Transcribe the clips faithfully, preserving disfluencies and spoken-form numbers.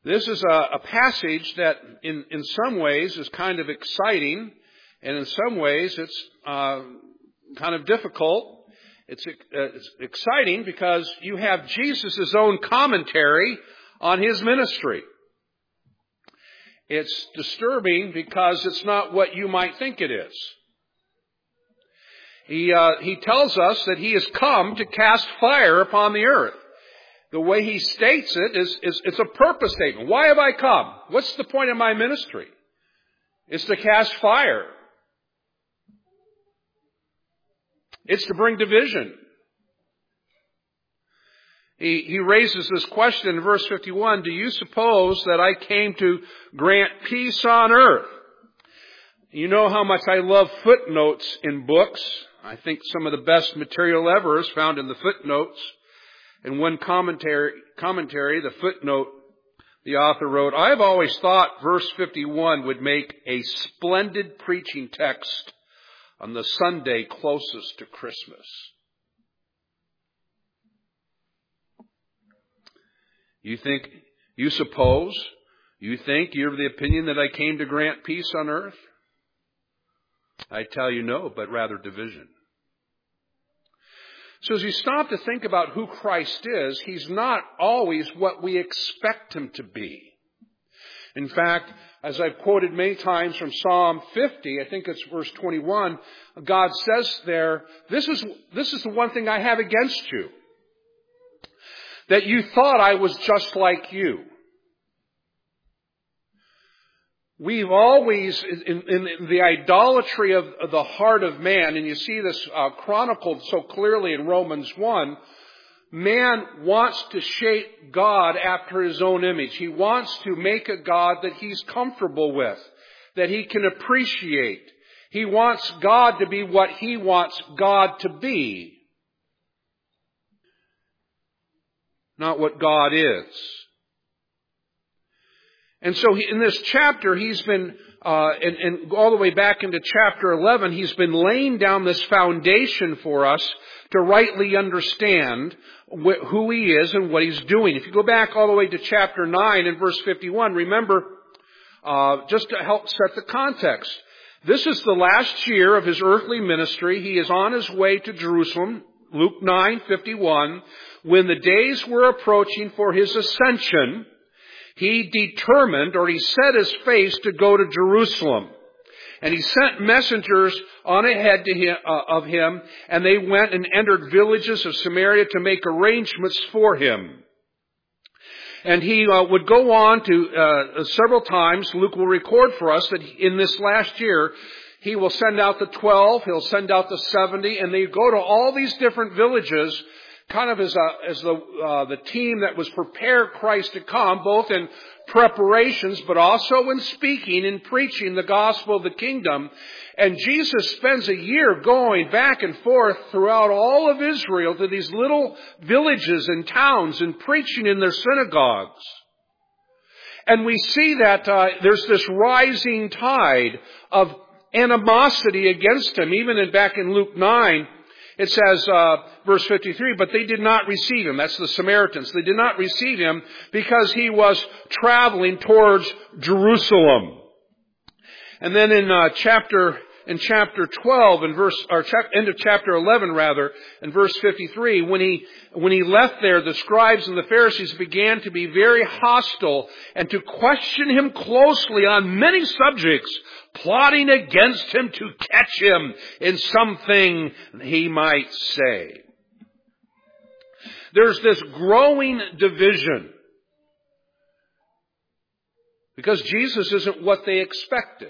This is a, a passage that in, in some ways is kind of exciting, and in some ways it's uh, kind of difficult. It's, uh, it's exciting because you have Jesus' own commentary on his ministry. It's disturbing because it's not what you might think it is. He, uh, he tells us that he has come to cast fire upon the earth. The way he states it is, is it's a purpose statement. Why have I come? What's the point of my ministry? It's to cast fire. It's to bring division. He, he raises this question in verse fifty-one, do you suppose that I came to grant peace on earth? You know how much I love footnotes in books. I think some of the best material ever is found in the footnotes. In one commentary, commentary, the footnote, the author wrote, I've always thought verse fifty-one would make a splendid preaching text on the Sunday closest to Christmas. You think, you suppose, you think you're of the opinion that I came to grant peace on earth? I tell you no, but rather division. So as you stop to think about who Christ is, he's not always what we expect him to be. In fact, as I've quoted many times from Psalm fifty, I think it's verse twenty-one, God says there, this is, this is the one thing I have against you. That you thought I was just like you. We've always, in, in the idolatry of, of the heart of man, and you see this uh, chronicled so clearly in Romans one, man wants to shape God after his own image. He wants to make a God that he's comfortable with, that he can appreciate. He wants God to be what he wants God to be, not what God is. And so he, in this chapter, he's been, uh, and, and all the way back into chapter eleven, he's been laying down this foundation for us to rightly understand wh- who he is and what he's doing. If you go back all the way to chapter nine and verse fifty-one, remember, uh, just to help set the context, this is the last year of his earthly ministry. He is on his way to Jerusalem, Luke nine fifty-one, when the days were approaching for his ascension. He determined, or he set his face to go to Jerusalem. And he sent messengers on ahead to him, uh, of him, and they went and entered villages of Samaria to make arrangements for him. And he uh, would go on to, uh, several times, Luke will record for us that in this last year, he will send out the twelve, he'll send out the seventy, and they go to all these different villages kind of as, a, as the, uh, the team that was prepared Christ to come, both in preparations, but also in speaking and preaching the gospel of the kingdom. And Jesus spends a year going back and forth throughout all of Israel to these little villages and towns and preaching in their synagogues. And we see that uh, there's this rising tide of animosity against him. Even in, back in Luke nine, it says, uh, verse fifty-three, but they did not receive him. That's the Samaritans. They did not receive him because he was traveling towards Jerusalem. And then in uh, chapter in chapter twelve, in verse or chap, end of chapter eleven rather, in verse fifty-three, when he when he left there, the scribes and the Pharisees began to be very hostile and to question him closely on many subjects, plotting against him to catch him in something he might say. There's this growing division because Jesus isn't what they expected.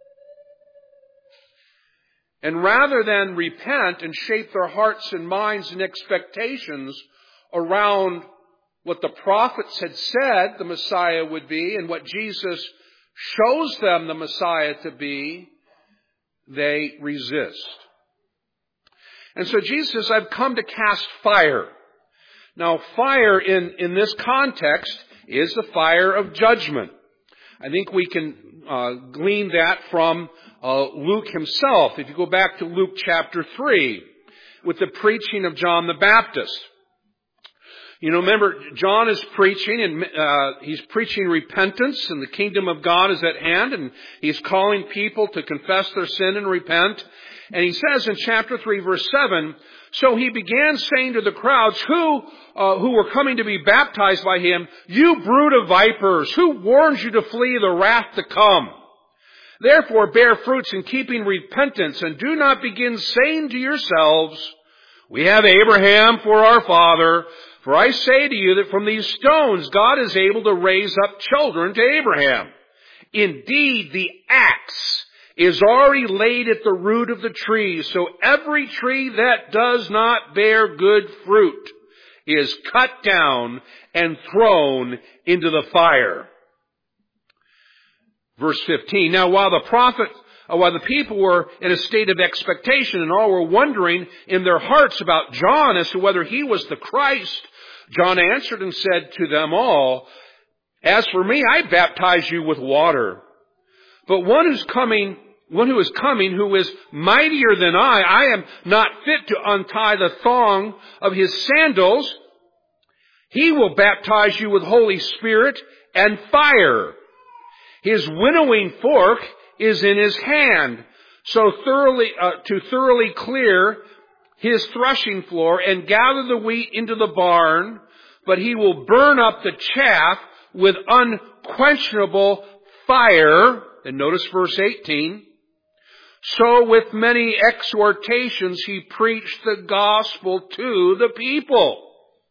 And rather than repent and shape their hearts and minds and expectations around what the prophets had said the Messiah would be and what Jesus shows them the Messiah to be, they resist. And so Jesus says, I've come to cast fire. Now, fire in, in this context is the fire of judgment. I think we can uh, glean that from uh, Luke himself. If you go back to Luke chapter three, with the preaching of John the Baptist. You know, remember, John is preaching, and uh, he's preaching repentance, and the kingdom of God is at hand, and he's calling people to confess their sin and repent. And he says in chapter three, verse seven, so he began saying to the crowds who uh, who were coming to be baptized by him, you brood of vipers, who warns you to flee the wrath to come? Therefore bear fruits in keeping repentance, and do not begin saying to yourselves, we have Abraham for our father. For I say to you that from these stones God is able to raise up children to Abraham. Indeed, the axe is already laid at the root of the tree, so every tree that does not bear good fruit is cut down and thrown into the fire. Verse fifteen, now while the prophet, uh, while the people were in a state of expectation and all were wondering in their hearts about John as to whether he was the Christ, John answered and said to them all, as for me, I baptize you with water. But one who's coming, one who is coming, who is mightier than I, I am not fit to untie the thong of his sandals. He will baptize you with Holy Spirit and fire. His winnowing fork is in his hand, so thoroughly, uh, to thoroughly clear his threshing floor and gather the wheat into the barn, but he will burn up the chaff with unquenchable fire. And notice verse eighteen. So with many exhortations he preached the gospel to the people.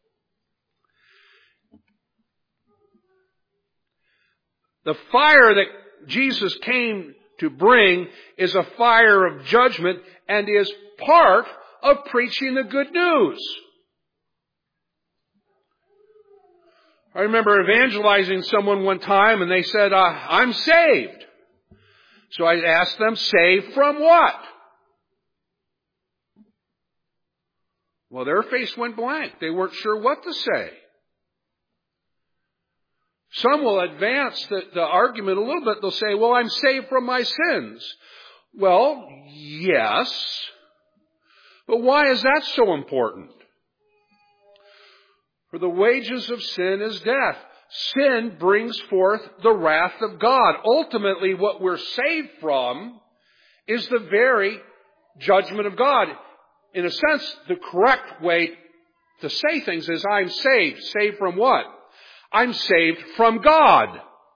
The fire that Jesus came to bring is a fire of judgment and is part of preaching the good news. I remember evangelizing someone one time and they said, uh, I'm saved. So I asked them, saved from what? Well, their face went blank. They weren't sure what to say. Some will advance the, the argument a little bit. They'll say, well, I'm saved from my sins. Well, yes. But why is that so important? For the wages of sin is death. Sin brings forth the wrath of God. Ultimately, what we're saved from is the very judgment of God. In a sense, the correct way to say things is, I'm saved. Saved from what? I'm saved from God.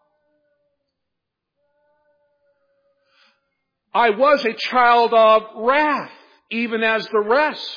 I was a child of wrath, even as the rest.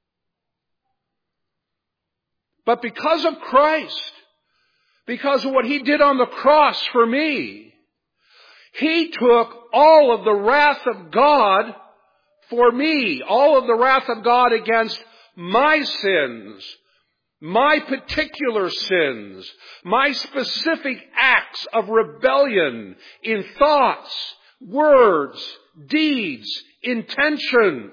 But because of Christ, because of what He did on the cross for me, He took all of the wrath of God for me, all of the wrath of God against my sins, my particular sins, my specific acts of rebellion in thoughts, words, deeds, intentions.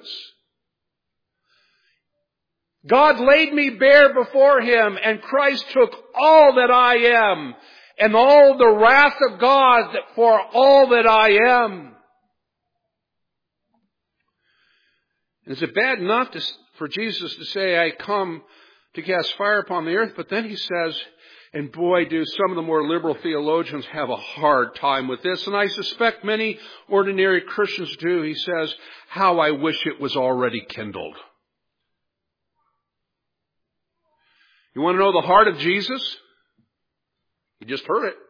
God laid me bare before Him, and Christ took all that I am and all the wrath of God for all that I am. Is it bad enough to, for Jesus to say, I come to cast fire upon the earth? But then He says, and boy, do some of the more liberal theologians have a hard time with this, and I suspect many ordinary Christians do. He says, how I wish it was already kindled. You want to know the heart of Jesus? You just heard it.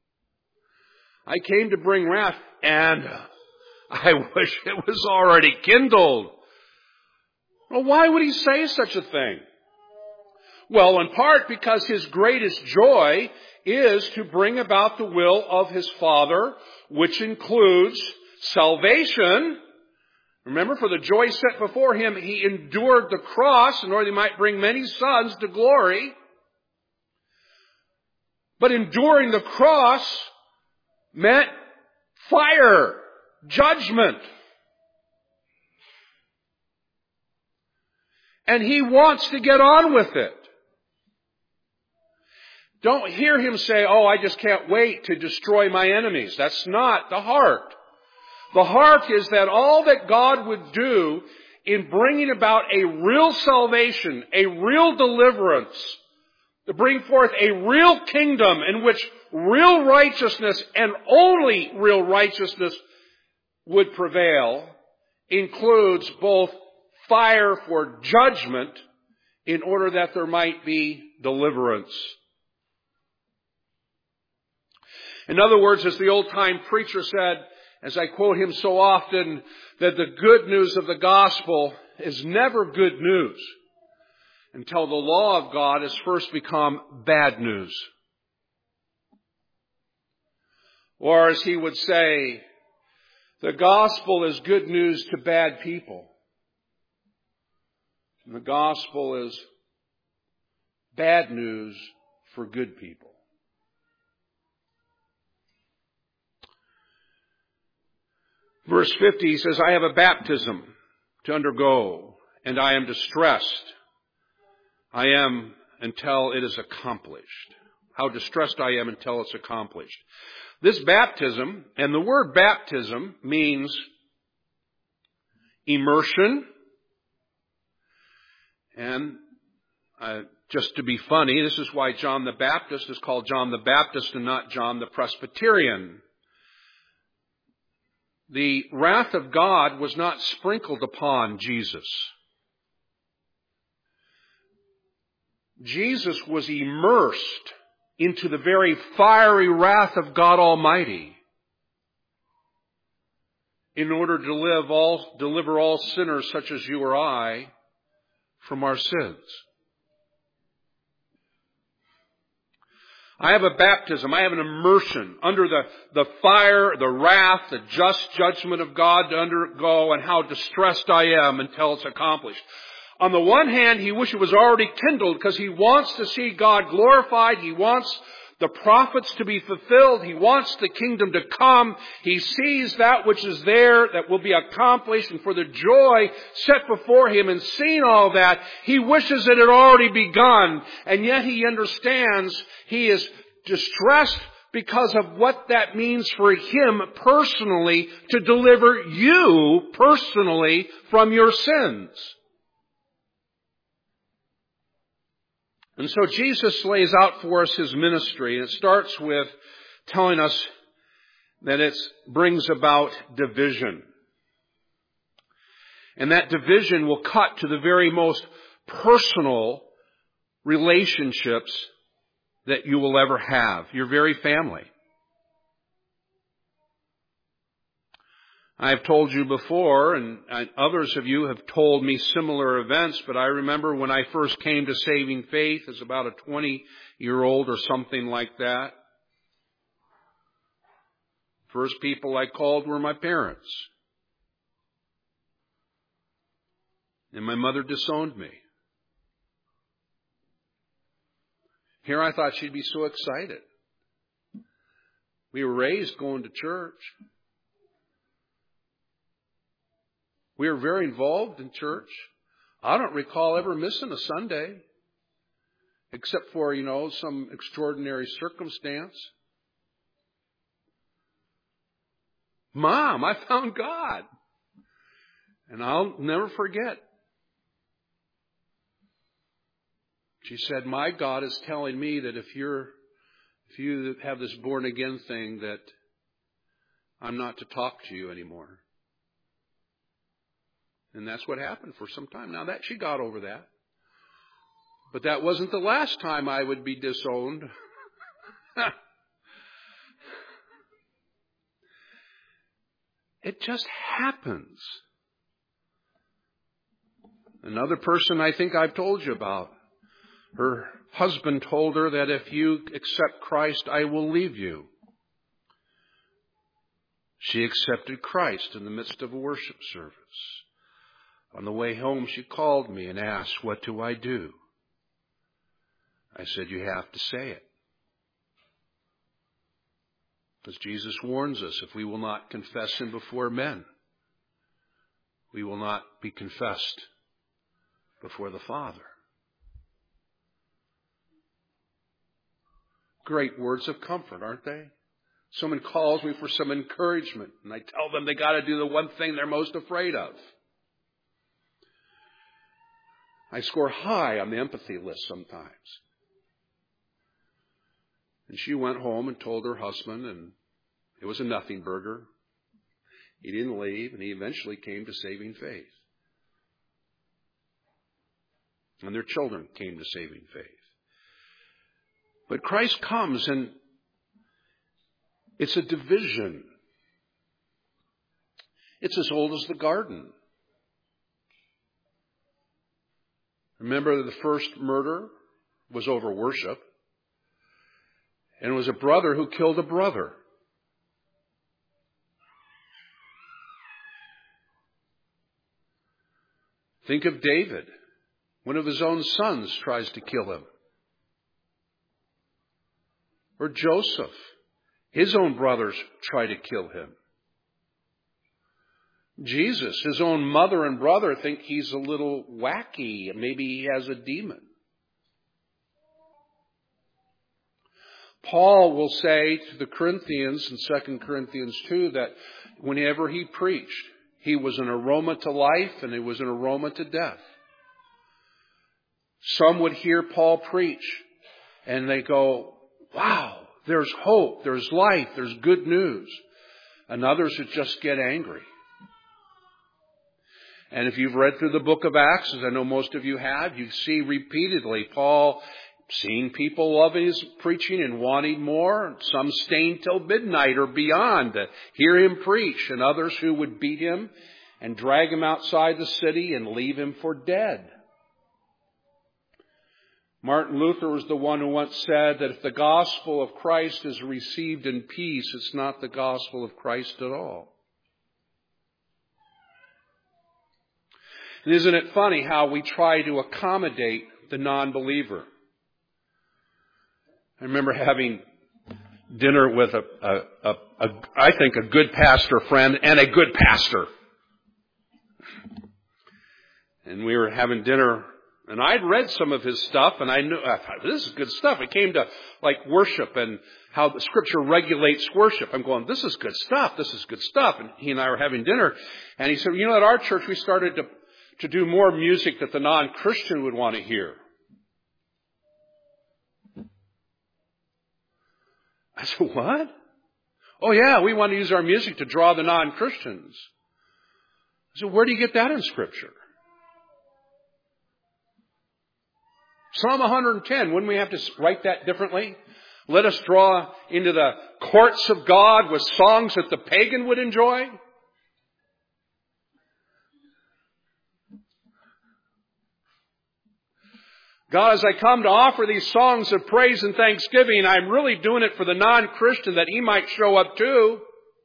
I came to bring wrath, and I wish it was already kindled. Well, why would He say such a thing? Well, in part because His greatest joy is to bring about the will of His Father, which includes salvation. Remember, for the joy set before Him, He endured the cross in order that He might bring many sons to glory. But enduring the cross meant fire, judgment. And He wants to get on with it. Don't hear Him say, oh, I just can't wait to destroy my enemies. That's not the heart. The heart is that all that God would do in bringing about a real salvation, a real deliverance to bring forth a real kingdom in which real righteousness and only real righteousness would prevail, includes both fire for judgment in order that there might be deliverance. In other words, as the old-time preacher said, as I quote him so often, that the good news of the gospel is never good news until the law of God has first become bad news. Or as he would say, the gospel is good news to bad people. And the gospel is bad news for good people. Verse fifty says, I have a baptism to undergo, and I am distressed. I am until it is accomplished. How distressed I am until it's accomplished. This baptism, and the word baptism means immersion. And uh, just to be funny, this is why John the Baptist is called John the Baptist and not John the Presbyterian. The wrath of God was not sprinkled upon Jesus. Jesus was immersed into the very fiery wrath of God Almighty in order to live all, deliver all sinners such as you or I from our sins. I have a baptism. I have an immersion under the, the fire, the wrath, the just judgment of God to undergo, and how distressed I am until it's accomplished. On the one hand, he wishes it was already kindled because he wants to see God glorified. He wants the prophets to be fulfilled. He wants the kingdom to come. He sees that which is there that will be accomplished, and for the joy set before him and seeing all that, he wishes it had already begun. And yet he understands he is distressed because of what that means for him personally to deliver you personally from your sins. And so Jesus lays out for us his ministry, and it starts with telling us that it brings about division. And that division will cut to the very most personal relationships that you will ever have, your very family. I have told you before, and others of you have told me similar events, but I remember when I first came to saving faith as about a twenty-year-old or something like that. First people I called were my parents. And my mother disowned me. Here I thought she'd be so excited. We were raised going to church. We were very involved in church. I don't recall ever missing a Sunday, except for, you know, some extraordinary circumstance. Mom, I found God. And I'll never forget. She said, my God is telling me that if you're, if you have this born again thing, that I'm not to talk to you anymore. And that's what happened for some time. Now that she got over that. But that wasn't the last time I would be disowned. It just happens. Another person I think I've told you about. Her husband told her that if you accept Christ, I will leave you. She accepted Christ in the midst of a worship service. On the way home, she called me and asked, what do I do? I said, you have to say it. Because Jesus warns us, if we will not confess him before men, we will not be confessed before the Father. Great words of comfort, aren't they? Someone calls me for some encouragement, and I tell them they got to do the one thing they're most afraid of. I score high on the empathy list sometimes. And she went home and told her husband, and it was a nothing burger. He didn't leave, and he eventually came to saving faith. And their children came to saving faith. But Christ comes, and it's a division. It's as old as the garden. Remember, the first murder was over worship. And it was a brother who killed a brother. Think of David. One of his own sons tries to kill him. Or Joseph. His own brothers try to kill him. Jesus, his own mother and brother think he's a little wacky. Maybe he has a demon. Paul will say to the Corinthians in Second Corinthians two that whenever he preached, he was an aroma to life and he was an aroma to death. Some would hear Paul preach and they go, wow, there's hope, there's life, there's good news. And others would just get angry. And if you've read through the book of Acts, as I know most of you have, you see repeatedly Paul seeing people loving his preaching and wanting more. Some staying till midnight or beyond to hear him preach. And others who would beat him and drag him outside the city and leave him for dead. Martin Luther was the one who once said that if the gospel of Christ is received in peace, it's not the gospel of Christ at all. And isn't it funny how we try to accommodate the non-believer? I remember having dinner with a, a, a, a, I think, a good pastor friend and a good pastor. And we were having dinner, and I'd read some of his stuff, and I knew, I thought, this is good stuff. It came to, like, worship and how the Scripture regulates worship. I'm going, this is good stuff. This is good stuff. And he and I were having dinner, and he said, you know, at our church we started to, to do more music that the non-Christian would want to hear. I said, what? Oh, yeah, we want to use our music to draw the non-Christians. I said, where do you get that in Scripture? Psalm one hundred ten, wouldn't we have to write that differently? Let us draw into the courts of God with songs that the pagan would enjoy? God, as I come to offer these songs of praise and thanksgiving, I'm really doing it for the non-Christian that he might show up too.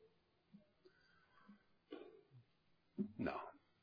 No.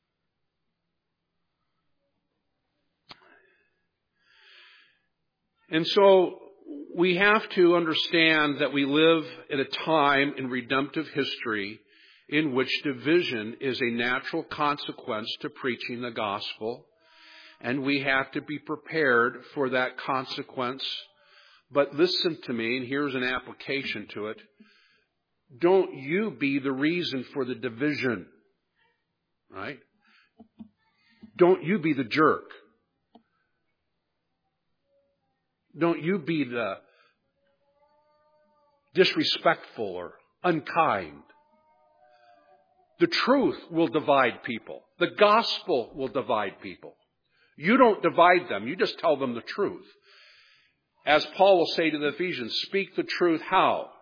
And so we have to understand that we live at a time in redemptive history in which division is a natural consequence to preaching the gospel. And we have to be prepared for that consequence. But listen to me, and here's an application to it. Don't you be the reason for the division. Right? Don't you be the jerk. Don't you be the disrespectful or unkind. The truth will divide people. The gospel will divide people. You don't divide them. You just tell them the truth. As Paul will say to the Ephesians, speak the truth how?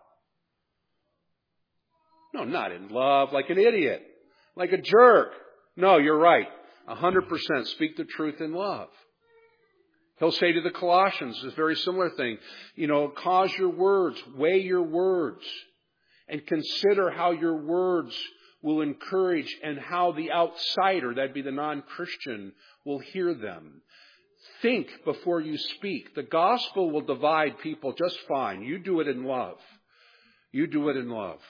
No, not in love, like an idiot, like a jerk. No, you're right. A hundred percent speak the truth in love. He'll say to the Colossians this very similar thing. You know, cause your words, weigh your words, and consider how your words will encourage and how the outsider, that'd be the non-Christian, will hear them. Think before you speak. The gospel will divide people just fine. You do it in love. You do it in love.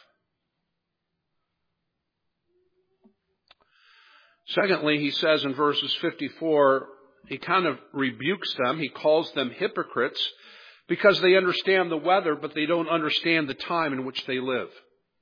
Secondly, he says in verses fifty-four, he kind of rebukes them. He calls them hypocrites because they understand the weather, but they don't understand the time in which they live.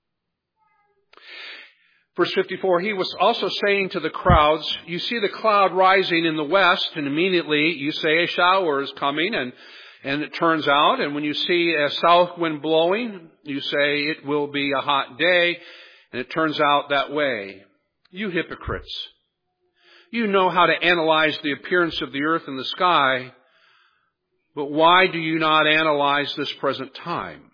Verse fifty-four, he was also saying to the crowds, you see the cloud rising in the west, and immediately you say a shower is coming, and, And it turns out, and when you see a south wind blowing, you say it will be a hot day, and it turns out that way. You hypocrites. You know how to analyze the appearance of the earth and the sky, but why do you not analyze this present time?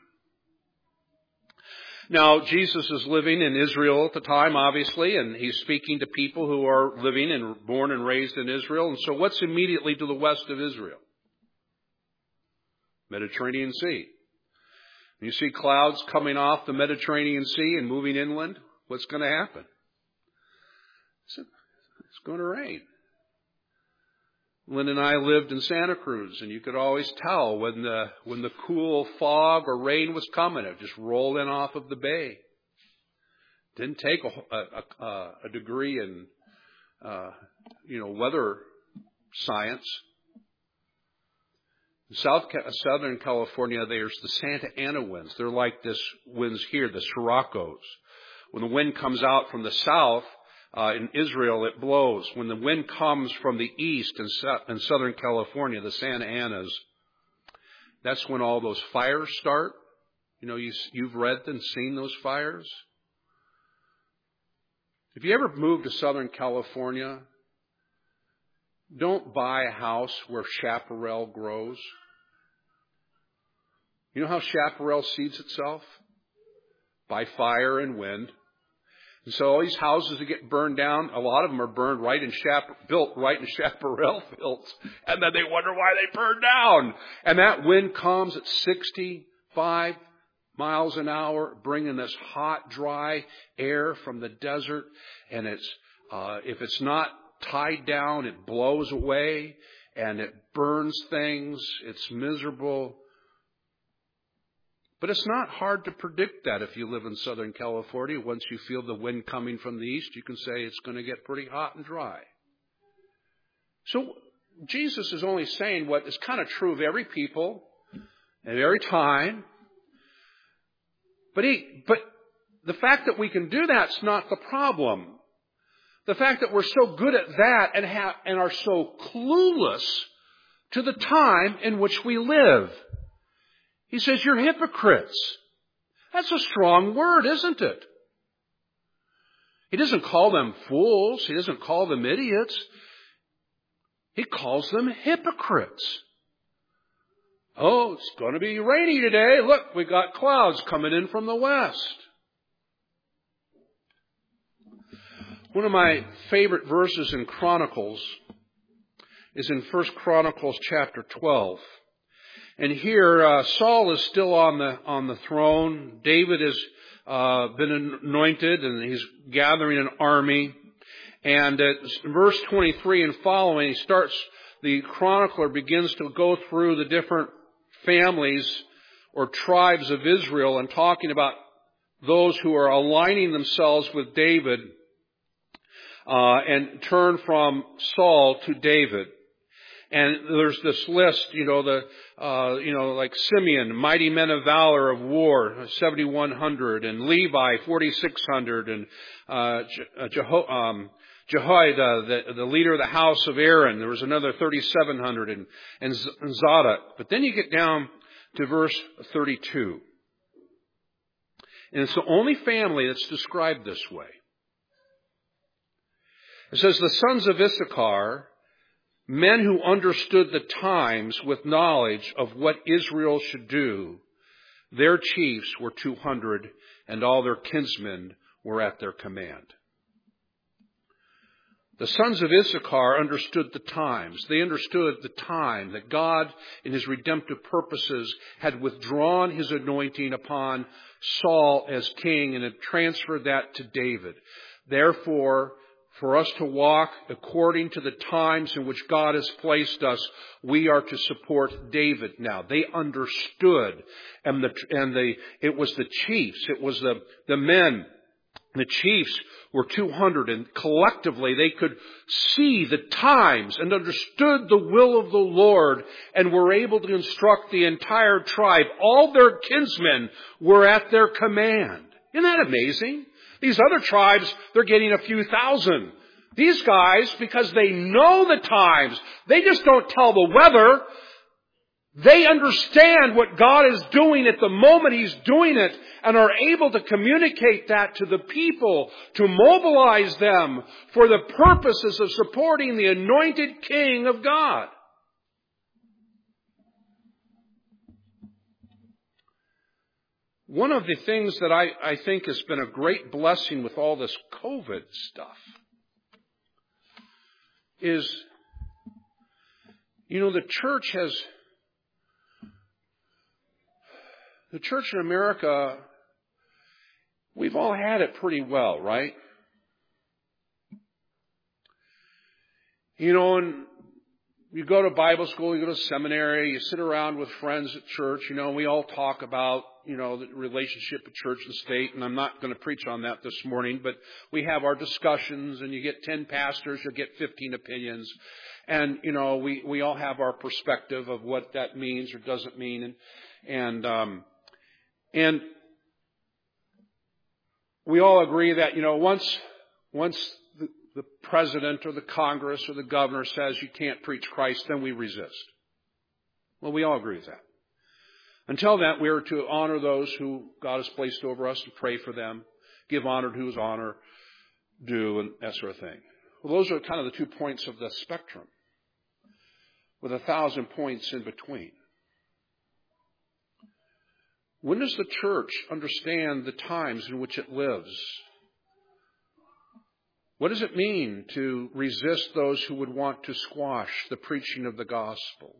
Now, Jesus is living in Israel at the time, obviously, and he's speaking to people who are living and born and raised in Israel. And so what's immediately to the west of Israel? Mediterranean Sea. You see clouds coming off the Mediterranean Sea and moving inland. What's going to happen? It's going to rain. Lynn and I lived in Santa Cruz, and you could always tell when the when the cool fog or rain was coming. It just rolled in off of the bay. Didn't take a, a, a, a degree in uh, you know weather science. In South Southern California, there's the Santa Ana winds. They're like this winds here, the Sirocco's. When the wind comes out from the south, uh, in Israel, it blows. When the wind comes from the east in, in Southern California, the Santa Anas, that's when all those fires start. You know, you, you've read and seen those fires. If you ever moved to Southern California, don't buy a house where chaparral grows. You know how chaparral seeds itself? By fire and wind. And so all these houses that get burned down, a lot of them are burned right in chap- built right in chaparral fields. And then they wonder why they burned down. And that wind comes at sixty-five miles an hour, bringing this hot, dry air from the desert. And it's uh, if it's not tied down, it blows away and it burns things. It's miserable. But it's not hard to predict that if you live in Southern California. Once you feel the wind coming from the east, you can say it's going to get pretty hot and dry. So Jesus is only saying what is kind of true of every people at every time. But he, but the fact that we can do that's not the problem. The fact that we're so good at that and have, and are so clueless to the time in which we live. He says, you're hypocrites. That's a strong word, isn't it? He doesn't call them fools. He doesn't call them idiots. He calls them hypocrites. Oh, it's going to be rainy today. Look, we got clouds coming in from the west. One of my favorite verses in Chronicles is in First Chronicles chapter twelve. And here, uh, Saul is still on the on the throne. David has uh, been anointed, and he's gathering an army. And at verse twenty-three and following, he starts. The chronicler begins to go through the different families or tribes of Israel, and talking about those who are aligning themselves with David, uh, and turn from Saul to David. And there's this list, you know, the, uh, you know, like Simeon, mighty men of valor of war, seventy-one hundred, and Levi, forty-six hundred, and, uh, Jeho- um, Jehoiada, the, the leader of the house of Aaron, there was another thirty-seven hundred, and, and Zadok. But then you get down to verse thirty-two. And it's the only family that's described this way. It says, the sons of Issachar, men who understood the times with knowledge of what Israel should do, their chiefs were two hundred, and all their kinsmen were at their command. The sons of Issachar understood the times. They understood the time that God, in his redemptive purposes, had withdrawn his anointing upon Saul as king and had transferred that to David. Therefore, for us to walk according to the times in which God has placed us, we are to support David now. They understood, and the and the it was the chiefs, it was the the men, the chiefs were two hundred, and collectively they could see the times and understood the will of the Lord and were able to instruct the entire tribe. All their kinsmen were at their command. Isn't that amazing? These other tribes, they're getting a few thousand. These guys, because they know the times, they just don't tell the weather. They understand what God is doing at the moment He's doing it and are able to communicate that to the people to mobilize them for the purposes of supporting the anointed King of God. One of the things that I, I think has been a great blessing with all this COVID stuff is, you know, the church has, the church in America, we've all had it pretty well, right? You know, and you go to Bible school, you go to seminary, you sit around with friends at church, you know, we all talk about, you know, the relationship of church and state, and I'm not going to preach on that this morning, but we have our discussions, and you get ten pastors, you'll get fifteen opinions, and, you know, we, we all have our perspective of what that means or doesn't mean, and, and, um, and we all agree that, you know, once, once the, the president or the Congress or the governor says you can't preach Christ, then we resist. Well, we all agree with that. Until then, we are to honor those who God has placed over us and pray for them, give honor to whose honor due, and that sort of thing. Well, those are kind of the two points of the spectrum, with a thousand points in between. When does the church understand the times in which it lives? What does it mean to resist those who would want to squash the preaching of the gospel?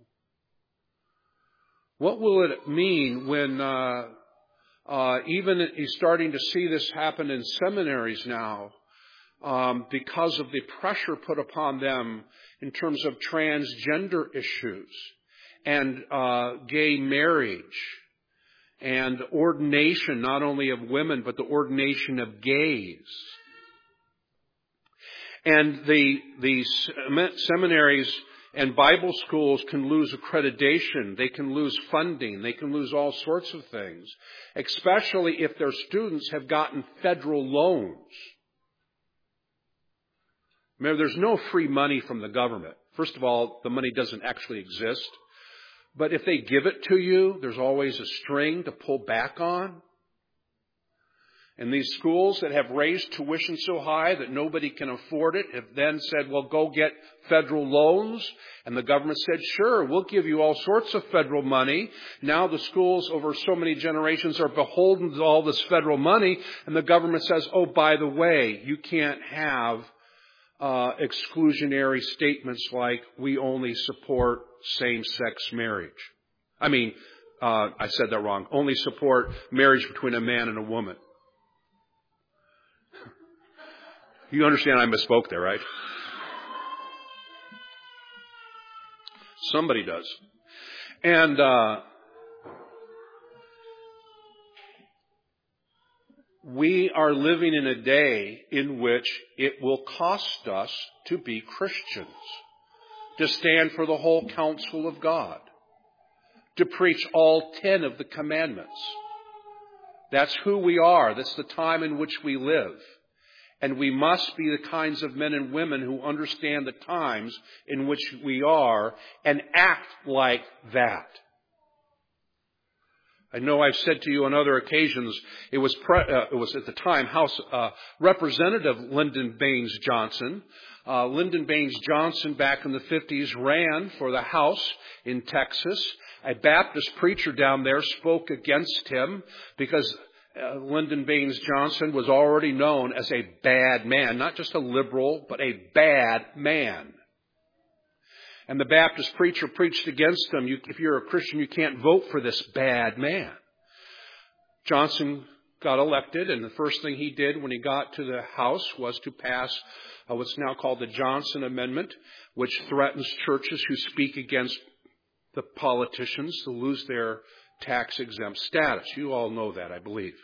What will it mean when uh, uh, even he's starting to see this happen in seminaries now um, because of the pressure put upon them in terms of transgender issues and uh, gay marriage and ordination not only of women but the ordination of gays. And the, the seminaries and Bible schools can lose accreditation. They can lose funding. They can lose all sorts of things, especially if their students have gotten federal loans. Remember, there's no free money from the government. First of all, the money doesn't actually exist. But if they give it to you, there's always a string to pull back on. And these schools that have raised tuition so high that nobody can afford it have then said, well, go get federal loans. And the government said, sure, we'll give you all sorts of federal money. Now the schools over so many generations are beholden to all this federal money. And the government says, oh, by the way, you can't have uh, exclusionary statements like we only support same-sex marriage. I mean, uh, I said that wrong. Only support marriage between a man and a woman. You understand I misspoke there, right? Somebody does. And uh, we are living in a day in which it will cost us to be Christians, to stand for the whole counsel of God, to preach all ten of the commandments. That's who we are. That's the time in which we live. And we must be the kinds of men and women who understand the times in which we are and act like that. I know I've said to you on other occasions, it was pre- uh, it was at the time House uh, Representative Lyndon Baines Johnson. Uh, Lyndon Baines Johnson back in the fifties ran for the House in Texas. A Baptist preacher down there spoke against him because Uh, Lyndon Baines Johnson was already known as a bad man, not just a liberal, but a bad man. And the Baptist preacher preached against him. You, if you're a Christian, you can't vote for this bad man. Johnson got elected, and the first thing he did when he got to the House was to pass uh, what's now called the Johnson Amendment, which threatens churches who speak against the politicians to lose their tax-exempt status. You all know that, I believe.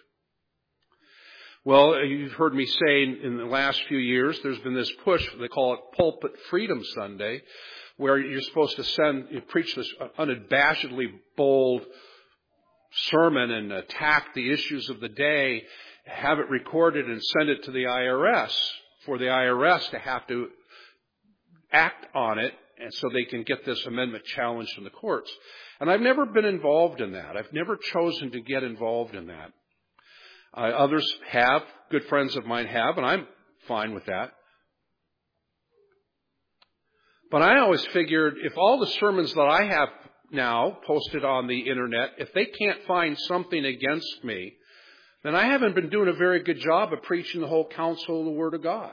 Well, you've heard me say in, in the last few years, there's been this push, they call it Pulpit Freedom Sunday, where you're supposed to send, you preach this unabashedly bold sermon and attack the issues of the day, have it recorded and send it to the I R S for the I R S to have to act on it, and so they can get this amendment challenged in the courts. And I've never been involved in that. I've never chosen to get involved in that. Uh, others have, good friends of mine have, and I'm fine with that. But I always figured if all the sermons that I have now posted on the internet, if they can't find something against me, then I haven't been doing a very good job of preaching the whole counsel of the Word of God.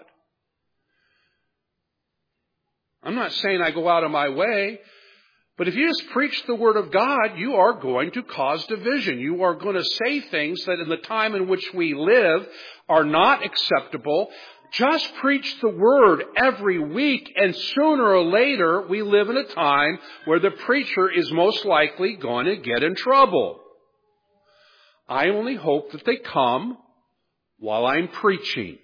I'm not saying I go out of my way, but if you just preach the Word of God, you are going to cause division. You are going to say things that in the time in which we live are not acceptable. Just preach the Word every week, and sooner or later we live in a time where the preacher is most likely going to get in trouble. I only hope that they come while I'm preaching.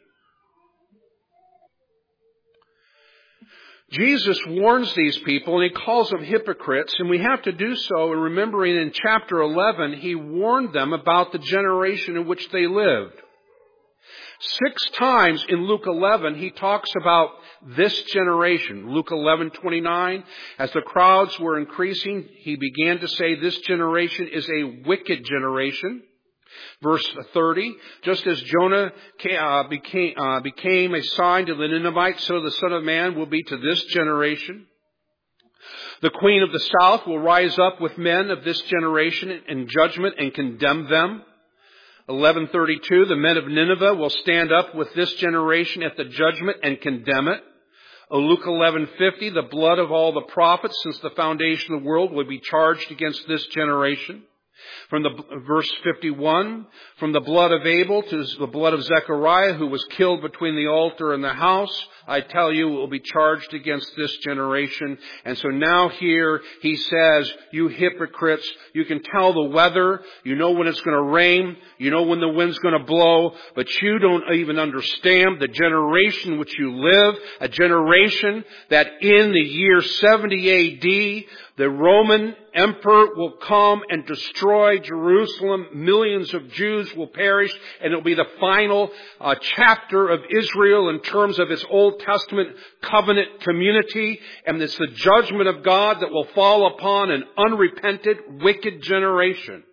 Jesus warns these people, and he calls them hypocrites, and we have to do so in remembering in chapter eleven, he warned them about the generation in which they lived. Six times in Luke eleven, he talks about this generation. Luke eleven twenty-nine, as the crowds were increasing, he began to say, this generation is a wicked generation. Verse thirty, just as Jonah became, uh, became a sign to the Ninevites, so the Son of Man will be to this generation. The Queen of the South will rise up with men of this generation in judgment and condemn them. eleven thirty-two, the men of Nineveh will stand up with this generation at the judgment and condemn it. Luke eleven fifty, the blood of all the prophets since the foundation of the world will be charged against this generation. From the verse fifty-one, from the blood of Abel to the blood of Zechariah, who was killed between the altar and the house, I tell you, it will be charged against this generation. And so now here he says, you hypocrites, you can tell the weather, you know when it's going to rain, you know when the wind's going to blow, but you don't even understand the generation which you live, a generation that in the year seventy A D, the Roman emperor will come and destroy Jerusalem. Millions of Jews will perish, and it will be the final uh, chapter of Israel in terms of its Old Testament covenant community. And it's the judgment of God that will fall upon an unrepented, wicked generation.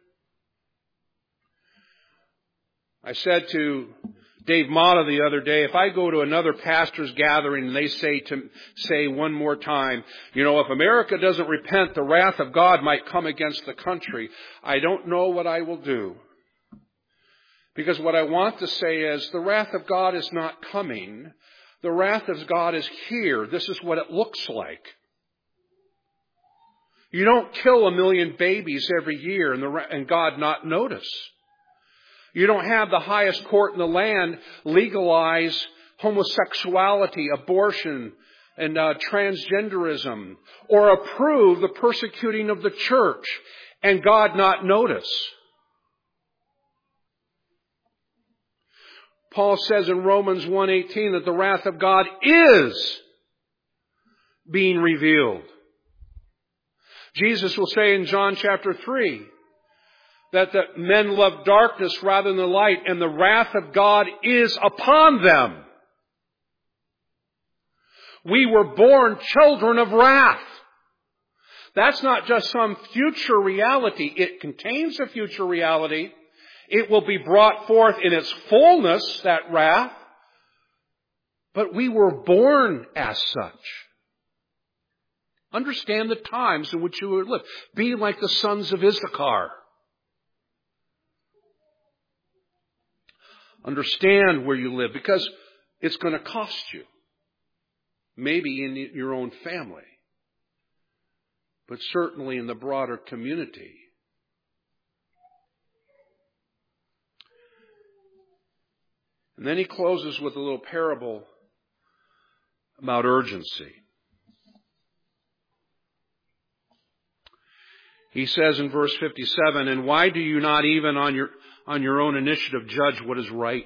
I said to Dave Mata the other day, if I go to another pastor's gathering and they say to say one more time, you know, if America doesn't repent, the wrath of God might come against the country, I don't know what I will do. Because what I want to say is the wrath of God is not coming. The wrath of God is here. This is what it looks like. You don't kill a million babies every year and, the, and God not notice. You don't have the highest court in the land legalize homosexuality, abortion, and uh, transgenderism, or approve the persecuting of the church, and God not notice. Paul says in Romans one eighteen that the wrath of God is being revealed. Jesus will say in John chapter three, that the men love darkness rather than the light, and the wrath of God is upon them. We were born children of wrath. That's not just some future reality. It contains a future reality. It will be brought forth in its fullness, that wrath. But we were born as such. Understand the times in which you would live. Be like the sons of Issachar. Understand where you live, because it's going to cost you. Maybe in your own family, but certainly in the broader community. And then he closes with a little parable about urgency. He says in verse fifty-seven, and why do you not even on your on your own initiative judge what is right?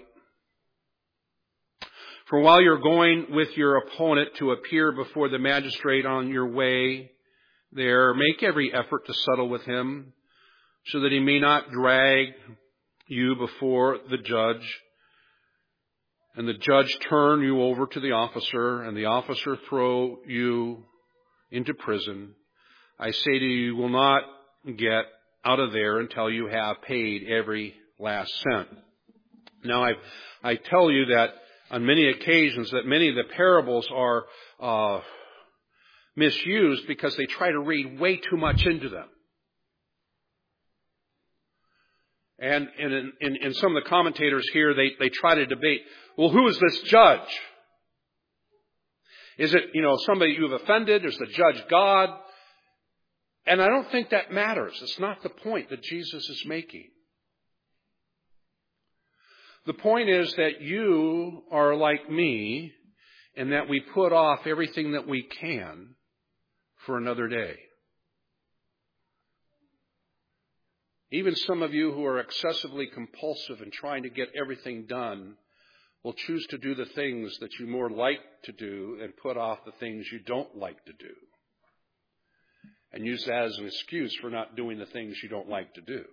For while you're going with your opponent to appear before the magistrate on your way there, make every effort to settle with him so that he may not drag you before the judge, and the judge turn you over to the officer, and the officer throw you into prison. I say to you, you will not get out of there until you have paid every last cent. Now, I I tell you that on many occasions that many of the parables are uh, misused because they try to read way too much into them. And, and in, in, in some of the commentators here, they, they try to debate, well, who is this judge? Is it, you know, somebody you've offended? Is the judge God? And I don't think that matters. It's not the point that Jesus is making. The point is that you are like me and that we put off everything that we can for another day. Even some of you who are excessively compulsive and trying to get everything done will choose to do the things that you more like to do and put off the things you don't like to do. And use that as an excuse for not doing the things you don't like to do.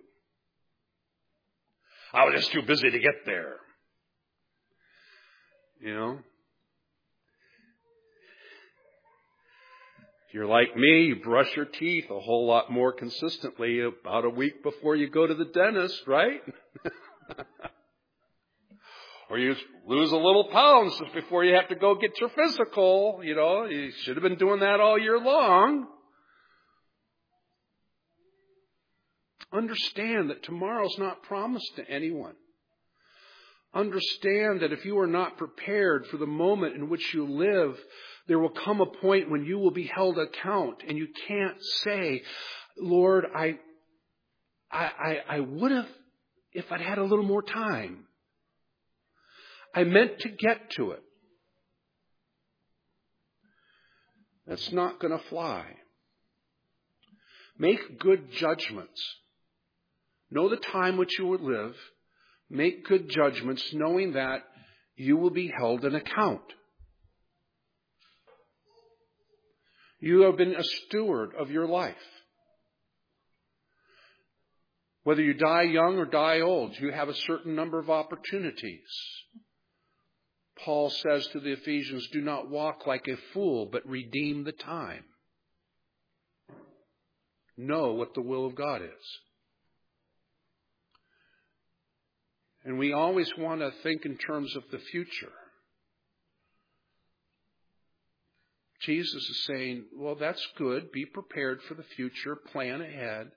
I was just too busy to get there. You know? If you're like me, you brush your teeth a whole lot more consistently about a week before you go to the dentist, right? Or you lose a little pounds just before you have to go get your physical. You know, you should have been doing that all year long. Understand that tomorrow's not promised to anyone. Understand that if you are not prepared for the moment in which you live, there will come a point when you will be held account and you can't say, Lord, I, I, I, I would have if I'd had a little more time. I meant to get to it. That's not going to fly. Make good judgments. Know the time which you will live. Make good judgments knowing that you will be held in account. You have been a steward of your life. Whether you die young or die old, you have a certain number of opportunities. Paul says to the Ephesians, do not walk like a fool, but redeem the time. Know what the will of God is. And we always want to think in terms of the future. Jesus is saying, well, that's good. Be prepared for the future. Plan ahead.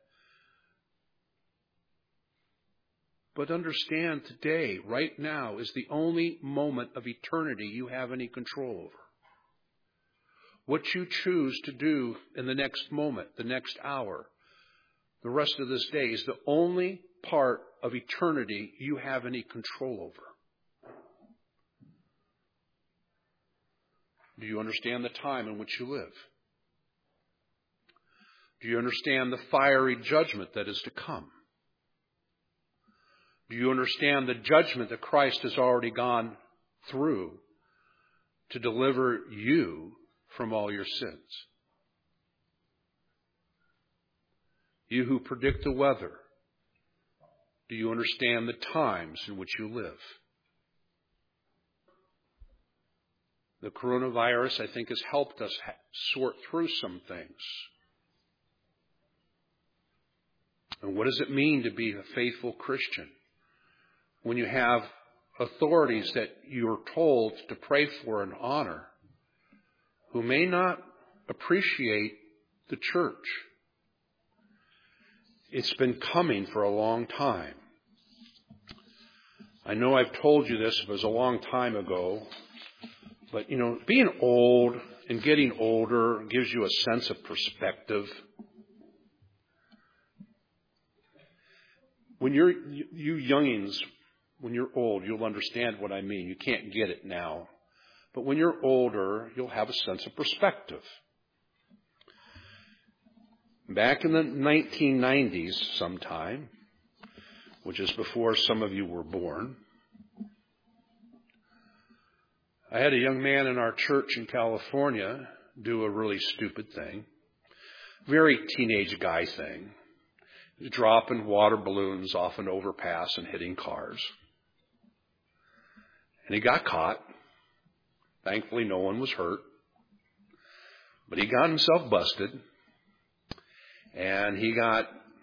But understand today, right now, is the only moment of eternity you have any control over. What you choose to do in the next moment, the next hour, the rest of this day is the only part of eternity you have any control over. Do you understand the time in which you live? Do you understand the fiery judgment that is to come? Do you understand the judgment that Christ has already gone through to deliver you from all your sins? You who predict the weather, do you understand the times in which you live? The coronavirus, I think, has helped us sort through some things. And what does it mean to be a faithful Christian when you have authorities that you are told to pray for and honor who may not appreciate the church? It's been coming for a long time. I know I've told you this, it was a long time ago. But, you know, being old and getting older gives you a sense of perspective. When you're, you youngins, when you're old, you'll understand what I mean. You can't get it now. But when you're older, you'll have a sense of perspective. Back in the nineteen nineties sometime, which is before some of you were born, I had a young man in our church in California do a really stupid thing. Very teenage guy thing. He was dropping water balloons off an overpass and hitting cars. And he got caught. Thankfully, no one was hurt. But he got himself busted. And he got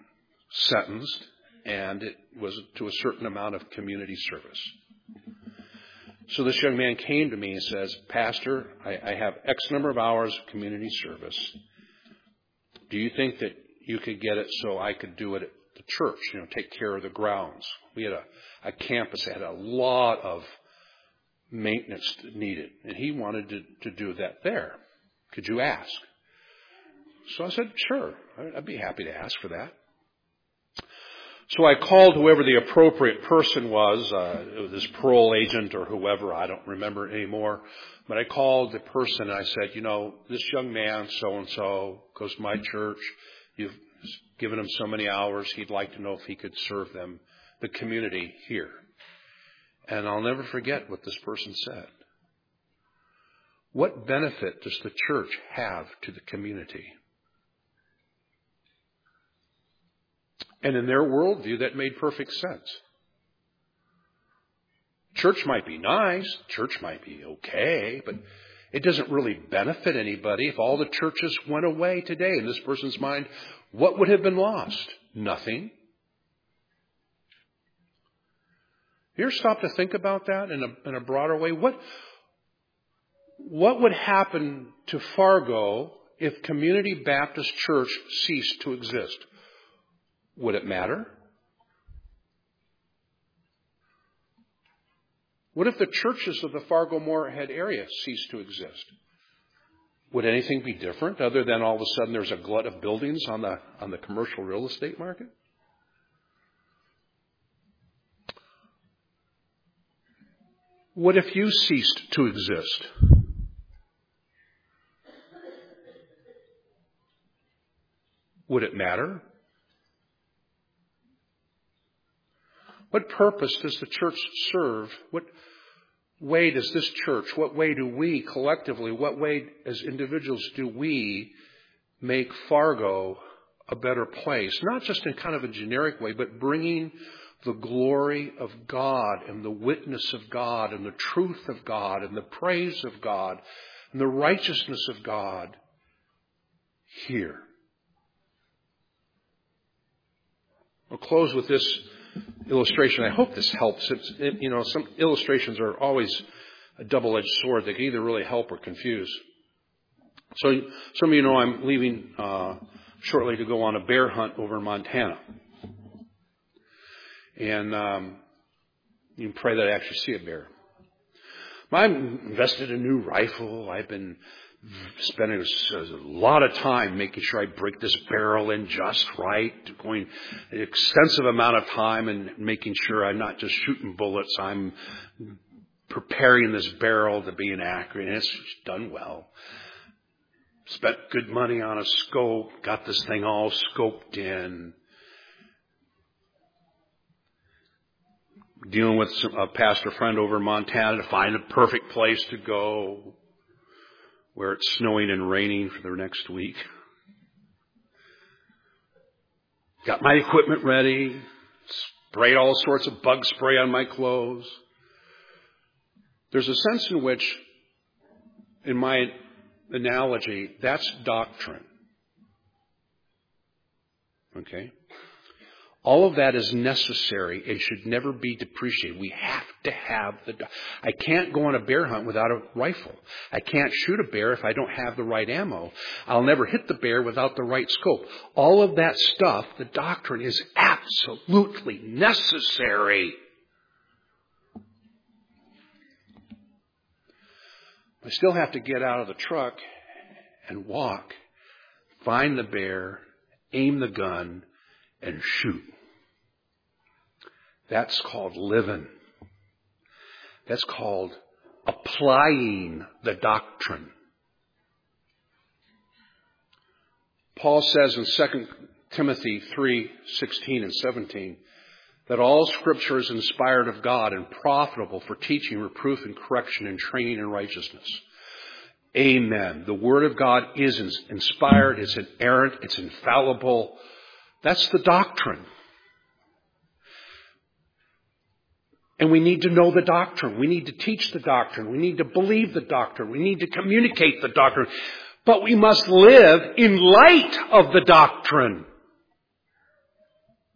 sentenced, and it was to a certain amount of community service. So this young man came to me and says, Pastor, I, I have X number of hours of community service. Do you think that you could get it so I could do it at the church, you know, take care of the grounds? We had a, a campus that had a lot of maintenance needed, and he wanted to, to do that there. Could you ask? So I said, sure, I'd be happy to ask for that. So I called whoever the appropriate person was, uh, this parole agent or whoever, I don't remember it anymore. But I called the person and I said, you know, this young man, so-and-so, goes to my church. You've given him so many hours. He'd like to know if he could serve them, the community here. And I'll never forget what this person said. What benefit does the church have to the community? And in their worldview, that made perfect sense. Church might be nice, church might be okay, but it doesn't really benefit anybody. If all the churches went away today, in this person's mind, what would have been lost? Nothing. You ever stop to think about that in a, in a broader way? What, what would happen to Fargo if Community Baptist Church ceased to exist? Would it matter? What if the churches of the Fargo-Moorhead area ceased to exist? Would anything be different other than all of a sudden there's a glut of buildings on the on the commercial real estate market? What if you ceased to exist? Would it matter? What purpose does the church serve? What way does this church, what way do we collectively, what way as individuals do we make Fargo a better place? Not just in kind of a generic way, but bringing the glory of God and the witness of God and the truth of God and the praise of God and the righteousness of God here. I'll close with this illustration. I hope this helps. It's, it, you know, some illustrations are always a double-edged sword. They can either really help or confuse. So some of you know I'm leaving uh, shortly to go on a bear hunt over in Montana. And um, you can pray that I actually see a bear. I've invested in a new rifle. I've been spending a lot of time making sure I break this barrel in just right, going an extensive amount of time and making sure I'm not just shooting bullets. I'm preparing this barrel to be an accurate, and it's done well. Spent good money on a scope, got this thing all scoped in. Dealing with some, a pastor friend over in Montana to find a perfect place to go where it's snowing and raining for the next week. Got my equipment ready, sprayed all sorts of bug spray on my clothes. There's a sense in which, in my analogy, that's doctrine. Okay? All of that is necessary and should never be depreciated. We have to have the... I can't go on a bear hunt without a rifle. I can't shoot a bear if I don't have the right ammo. I'll never hit the bear without the right scope. All of that stuff, the doctrine, is absolutely necessary. I still have to get out of the truck and walk, find the bear, aim the gun, and shoot. That's called living. That's called applying the doctrine. Paul says in Second Timothy three sixteen and seventeen that all Scripture is inspired of God and profitable for teaching, reproof, and correction, and training in righteousness. Amen. The Word of God is inspired, it's inerrant, it's infallible. That's the doctrine. And we need to know the doctrine. We need to teach the doctrine. We need to believe the doctrine. We need to communicate the doctrine. But we must live in light of the doctrine.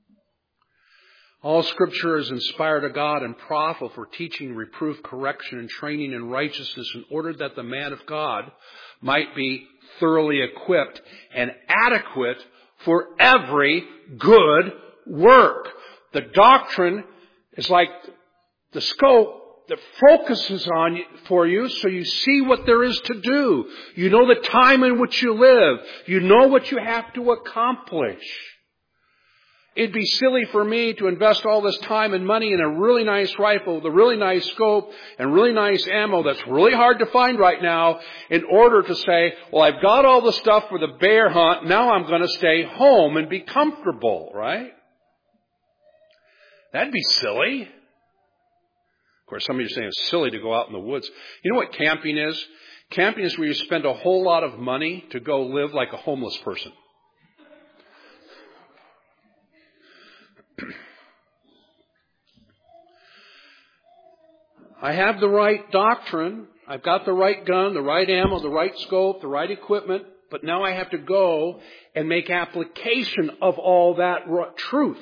All Scripture is inspired of God and profitable for teaching, reproof, correction, and training in righteousness, in order that the man of God might be thoroughly equipped and adequate for every good work. The doctrine is like the scope that focuses on you, for you, so you see what there is to do. You know the time in which you live. You know what you have to accomplish. It'd be silly for me to invest all this time and money in a really nice rifle with a really nice scope and really nice ammo that's really hard to find right now, in order to say, well, I've got all the stuff for the bear hunt, now I'm going to stay home and be comfortable, right? That'd be silly. Of course, some of you are saying it's silly to go out in the woods. You know what camping is? Camping is where you spend a whole lot of money to go live like a homeless person. I have the right doctrine. I've got the right gun, the right ammo, the right scope, the right equipment. But now I have to go and make application of all that truth.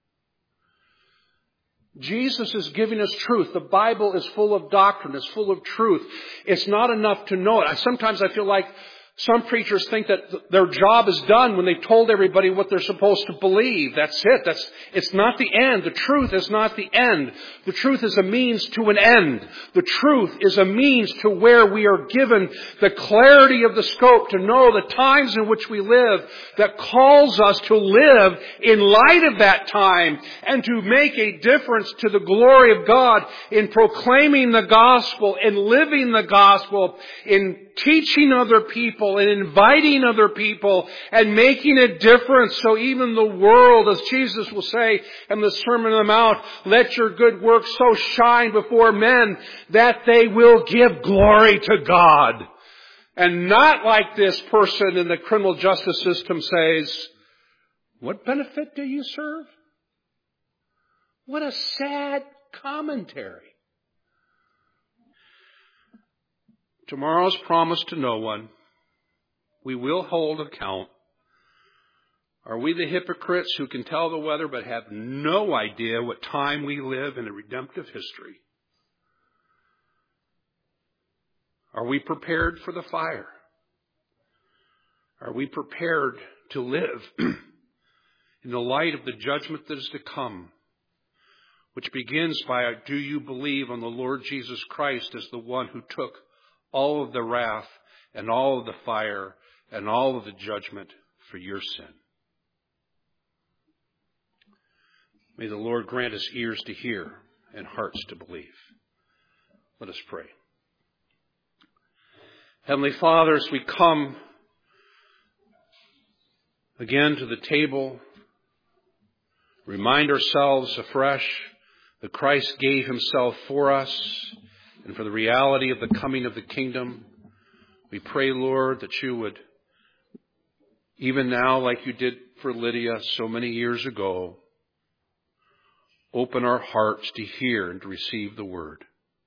Jesus is giving us truth. The Bible is full of doctrine. It's full of truth. It's not enough to know it. Sometimes I feel like some preachers think that their job is done when they've told everybody what they're supposed to believe. That's it. That's, it's not the end. The truth is not the end. The truth is a means to an end. The truth is a means to where we are given the clarity of the scope to know the times in which we live, that calls us to live in light of that time and to make a difference to the glory of God in proclaiming the gospel, in living the gospel, in teaching other people and inviting other people and making a difference, so even the world, as Jesus will say in the Sermon on the Mount, let your good works so shine before men that they will give glory to God. And not like this person in the criminal justice system says, what benefit do you serve? What a sad commentary. Tomorrow's promised to no one. We will hold account. Are we the hypocrites who can tell the weather but have no idea what time we live in a redemptive history? Are we prepared for the fire? Are we prepared to live in the light of the judgment that is to come, which begins by, do you believe on the Lord Jesus Christ as the one who took all of the wrath and all of the fire and all of the judgment for your sin? May the Lord grant us ears to hear and hearts to believe. Let us pray. Heavenly Father, as we come again to the table, remind ourselves afresh that Christ gave himself for us and for the reality of the coming of the kingdom. We pray, Lord, that you would, even now, like you did for Lydia so many years ago, open our hearts to hear and to receive the word.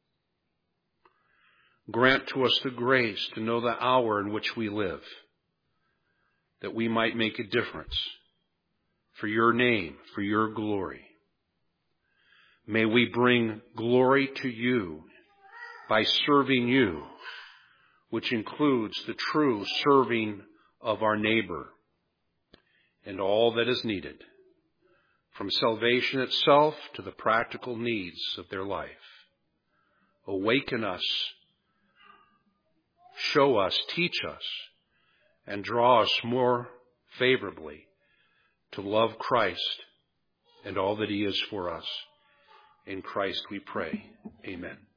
Grant to us the grace to know the hour in which we live, that we might make a difference for your name, for your glory. May we bring glory to you by serving you, which includes the true serving of our neighbor and all that is needed, from salvation itself to the practical needs of their life. Awaken us, show us, teach us, and draw us more favorably to love Christ and all that he is for us. In Christ we pray. Amen.